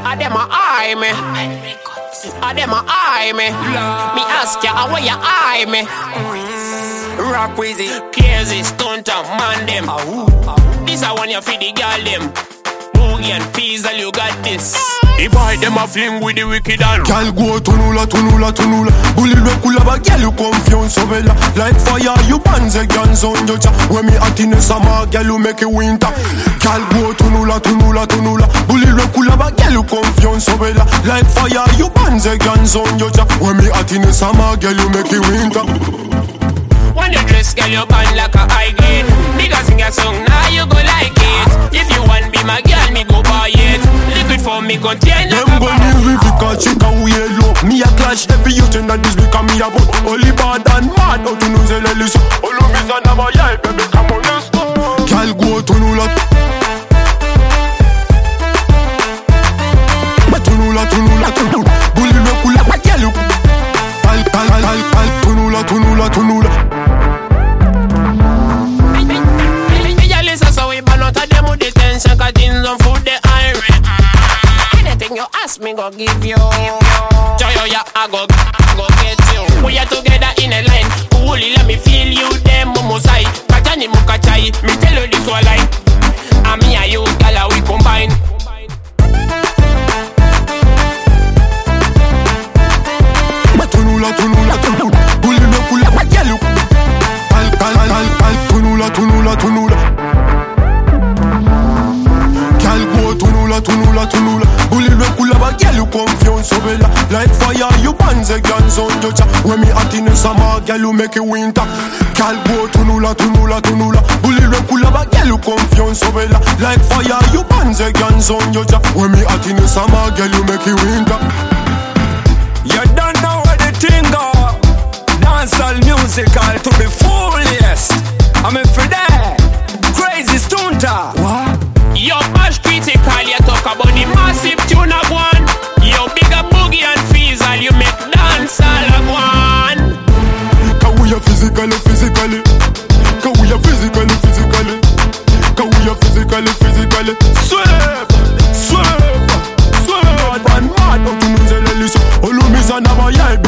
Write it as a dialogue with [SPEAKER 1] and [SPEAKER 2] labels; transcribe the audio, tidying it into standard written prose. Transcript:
[SPEAKER 1] I dem a eye me. I dem a eye me. Me ask ya, how you eye me?
[SPEAKER 2] Rock Wheezy,
[SPEAKER 1] Crazy stunter man dem. This I want you for the girl dem. Boogie and Pizza, you got this. If I dem a fling with the wicked and
[SPEAKER 3] Girl go tunula, tunula, tunula. Bully look cool but girl you confuse so bella. Like fire you bands a guns on your cha. When me hot in the summer, girl you make it winter. Girl go tunula, tunula, tunula. Bully look cool but girl you confuse so bella. Like fire you bands a guns on your cha. When me hot in the summer, girl you make it winter.
[SPEAKER 1] when you dress, girl you band like a high grade. Nigga sing a song, now you go like it. If you want be my girl, me go buy it. Liquid for me contain like
[SPEAKER 3] them gun in river cause she can wear low. Me a clash every youth in that this because me a bout. Only bad and mad out to New Zealand. All of me son of a yai, baby come on let's go. Girl go to Nula. Tunula, tunula, tunula. Bully me kula, but girl you tunula, tunula, tunula.
[SPEAKER 1] So we ban out of them with the tension, cause things on food the iron. Anything you ask me, go give you. Joy, yeah, I go get you. We are together in a line. Holy, let me feel you, them mumosai. Katani mukachai, me tell you this one line. And me and you, gala, we combine.
[SPEAKER 3] Tunula, tunula, tunula. Bully me kula, but girl you tunula, tunula, tunula. Girl go tunula, tunula, tunula. Bully me kula, but girl you confuse so bella. Like fire you bands a guns on your cha. When me hot in the summer, girl you make it winter. Girl go tunula, tunula, tunula. Bully me kula, but girl you confuse so bella. Like fire you bands a guns on your cha. When me hot in the summer, girl you make it winter.
[SPEAKER 2] you don't know where the thing go. Dancehall musical to the fullest. I'm in for that. Crazy stunter. What?
[SPEAKER 1] Yo, bash critical, you talk about the massive tune of one. Yo, bigger boogie and Fizzle, you make dancehall of one.
[SPEAKER 3] Can we are physically, physically? Can we are physically, physically? Can we are physically, physically? Sweep, sweep, sweep. Bad man, mad, don't you know the list? All of me son of a yai,